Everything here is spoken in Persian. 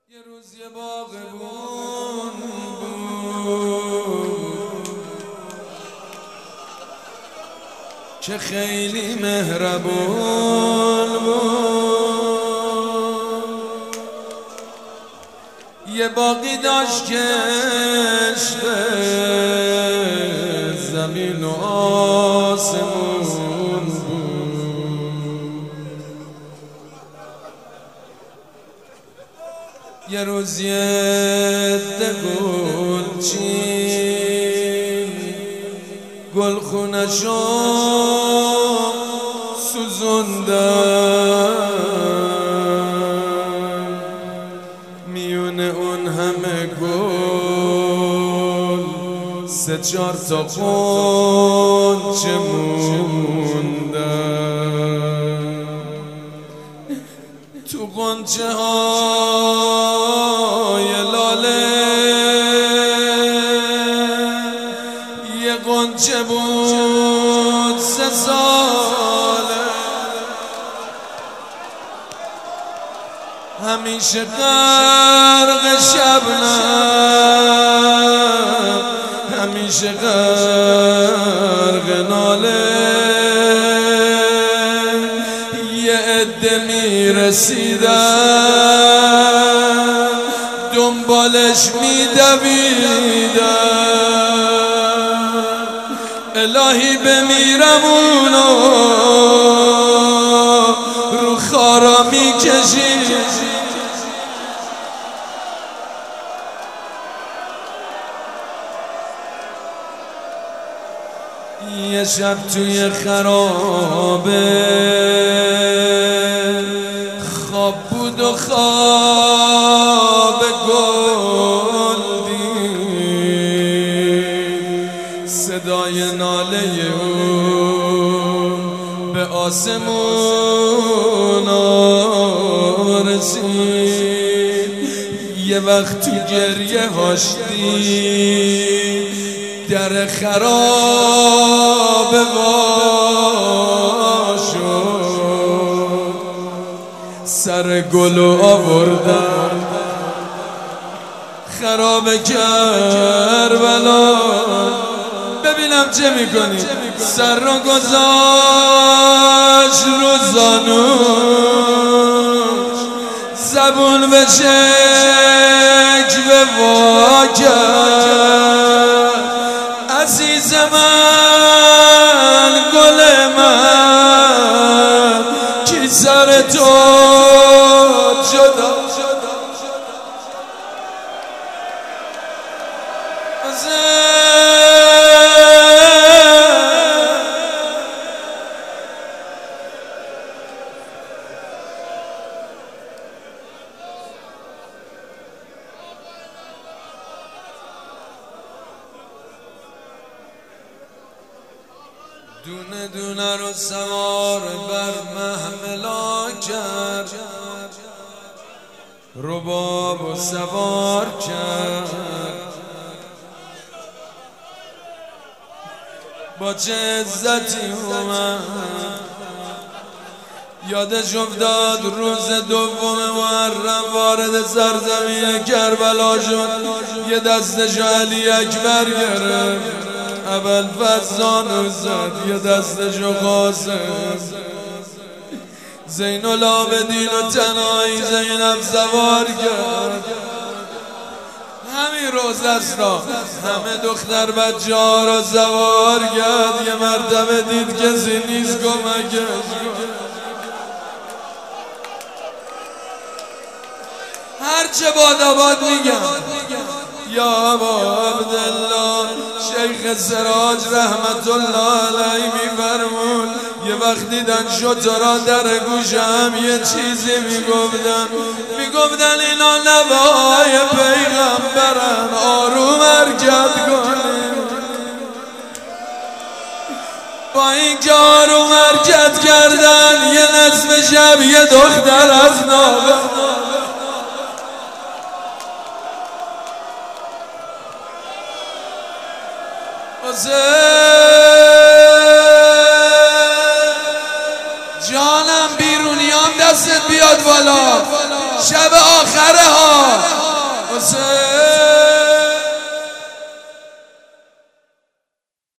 یه روز یه باغبون بود که خیلی مهربون بود. یه باغی داشت که عشق زمین و آسمون بود. یه روز یه عده گلچین گلخونه‌شو سوزوندن، میونه اون همه گل سه چار تا غنچه موندن. تو غنچه های لاله یه غنچه بود 3 ساله، همیشه غرق شبنم، همیشه غرق ناله. یه عده میرسیدن دنبالش میدویدن، الهی بمیرم اونو رو خارا میکشید. یه شب توی خرابه خواب بود و خواب گل دید، صدای ناله اون به آسمون رسید. یه وقت تو گریه هاش دید در خراب وا شد، سر گلو آوردن خراب کربلا. ببینم چه میکنی. سر رو گذاشت رو زانوش، زبون به شکوه وا کرد. عزیز من، گل من، کی سر تو جدا دونه دونه رو سوار بر محملا کرد، رباب و سوار کرد. با چه عزتی اومد یادش افتاد روز دوم محرم وارد سرزمین کربلا شد. یه دستشو علی اکبر گرفت، ابوالفضل زد، یه دستشو قاسم، زین العابدین و تنهایی زینب سوار کرد. همین روز است را همه دختر بچه ها را سوار کرد. یه مرتبه دید کسی نیست کمکش. هرچه باد میگم یا ابا عبدالله. شیخ سراج رحمت الله علیه میفرمون یه وقت دیدن شترا در گوشم یه چیزی میگفتن اینا نوای پیغمبرن، آروم حرکت کنیم. با این که آروم حرکت کردن یه نصف شب یه دختر از نابه جانم بیرونیام دستت بیاد بالا، شب آخره ها